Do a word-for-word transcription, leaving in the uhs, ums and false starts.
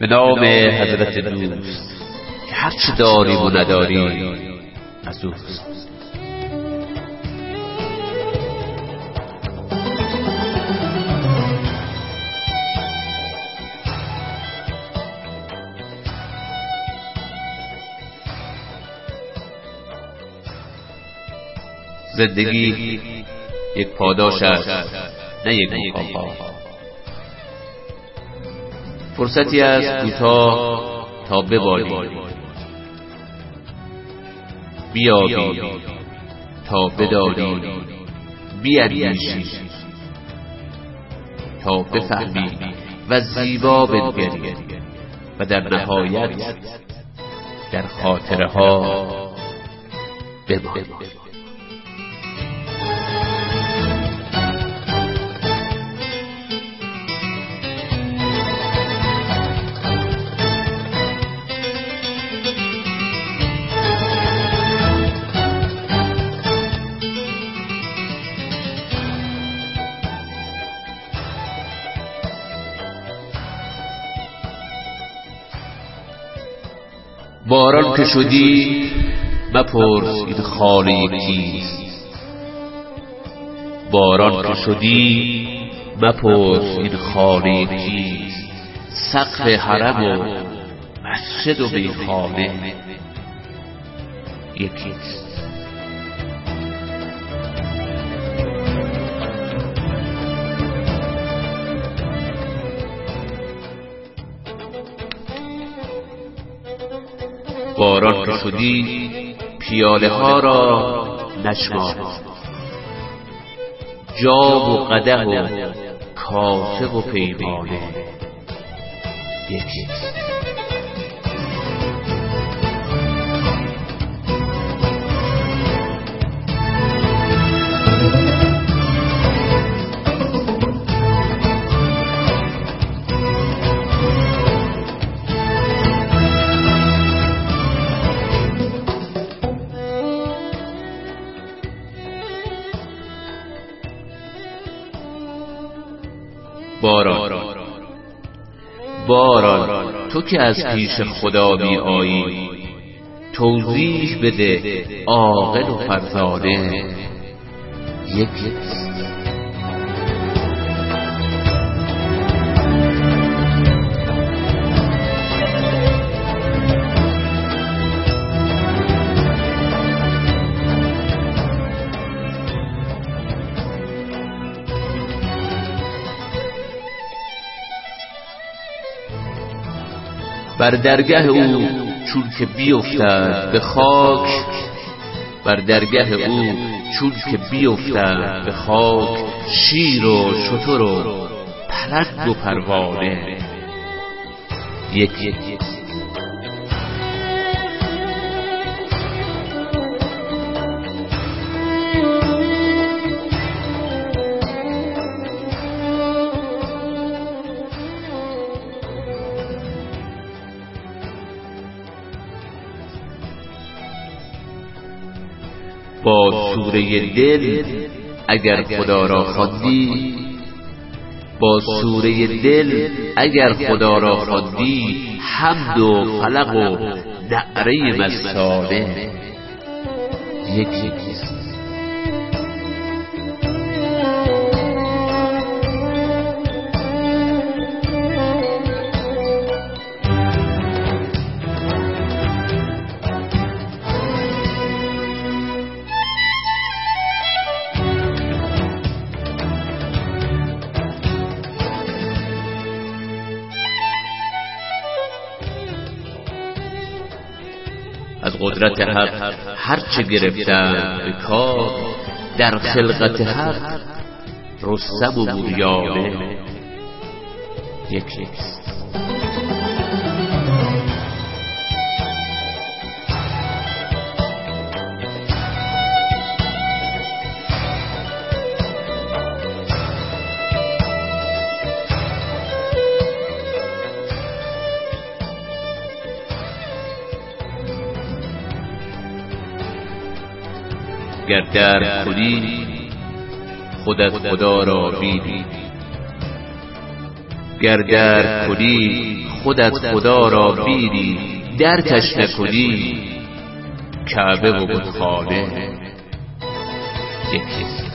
به نام حضرت دوست که هرچه داریم و نداریم از اوست. زندگی یک پاداش است، نه یک مکافات. فرصتی است کوتاه تا ببالیم، بیابیم تا بداریم، بیاندیشیم تا بفهمیم و زیبا بنگریم و در نهایت در خاطره ها بمانیم. باران که شدی مپرس این خانه کیست. باران که شدی مپرس این خانه کیست. سقف حرم و مسجد و میخانه یکیست. باران که شدی پیاله ها را نشمار. جام و قدح و کاسه و پیمانه یکیست. باران باران تو که از پیش خدا می آیی، توضیح بده عاقل و فرزانه یکیست. بر درگه او چون که بیفتند به خاک، بر درگه او چون که بیفتند به خاک، شیر و شتر و پلنگ و پروانه یکی. با سوره دل اگر خدا را خواندی، با سوره دل اگر خدا را خواندی، حمد و فلق و نعره مستانه یکیست. از قدرت حق هرچه گرفتند به کار، در خلقت حق رستم و موریانه یکیست. گر درک کنی خودت خدا را بینی، گر درک کنی خودت خدا را بیری در کش نکنی، کعبه و بتخانه یکی.